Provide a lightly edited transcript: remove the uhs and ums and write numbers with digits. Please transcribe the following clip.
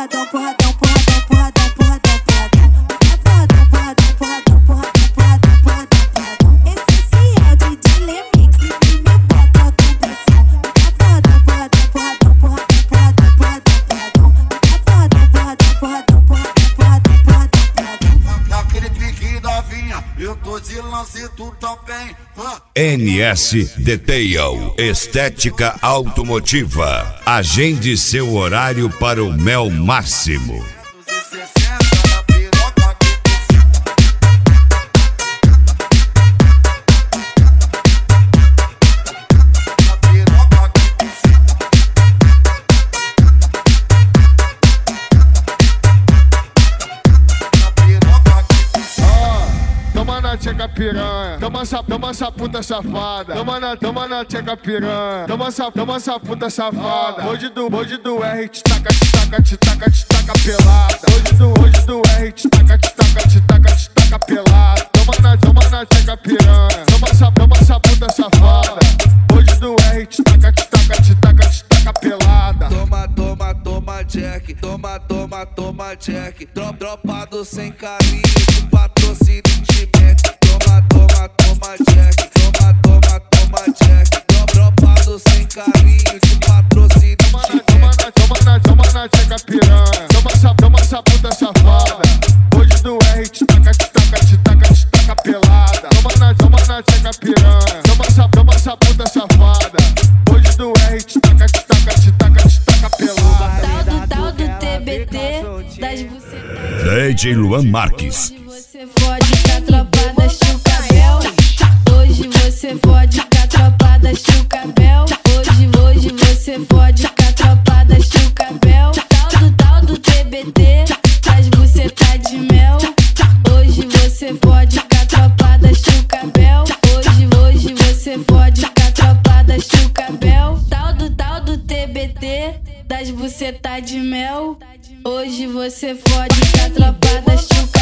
porradão, porradão, porradão, porradão, porradão, porradão. Porradão, porradão, porradão, porradão, porradão, porradão, porradão. Esse sim é o DJ Lemix e me bota com pressão. Porradão, porradão, porradão, porradão, porradão, porradão, porradão. Porradão, porradão, porradão, porradão, porradão, porradão, porradão. Naquele pique novinha, eu tô de lance, tu também. NS Detail, estética automotiva. Agende seu horário para o mel máximo. Tcheca piranha, toma essa puta safada. Toma na tcheca piranha, toma essa puta safada. Hoje do R te taca pelada. Hoje do R te taca pelada. Toma na tcheca piranha, toma essa puta safada. Hoje do R te taca pelada. Toma Jack, toma Jack. Dropado sem carinho, com patrocínio de Mac. Toma Jack, toma Jack. Dropado sem carinho, com patrocínio de Mac. Toma na tcheca piranha, toma essa puta safada. Hoje do R te taca pelada. Toma na tcheca piranha, toma essa puta safada. Hoje do R te taca pelada. Tal do TBT das bucetas. DJ Luan Marques. Hoje você fode com a tropa da Chucabel. Hoje você fode com a tropa da Chucabel. Hoje você fode com a tropa da Chucabel. Tal do TBT das bucetas de mel. Hoje você fode com a tropa da Chucabel. Hoje você fode com a tropa da Chucabel. Tal do TBT das bucetas de mel. Hoje você fode com a tropa da Chucabel.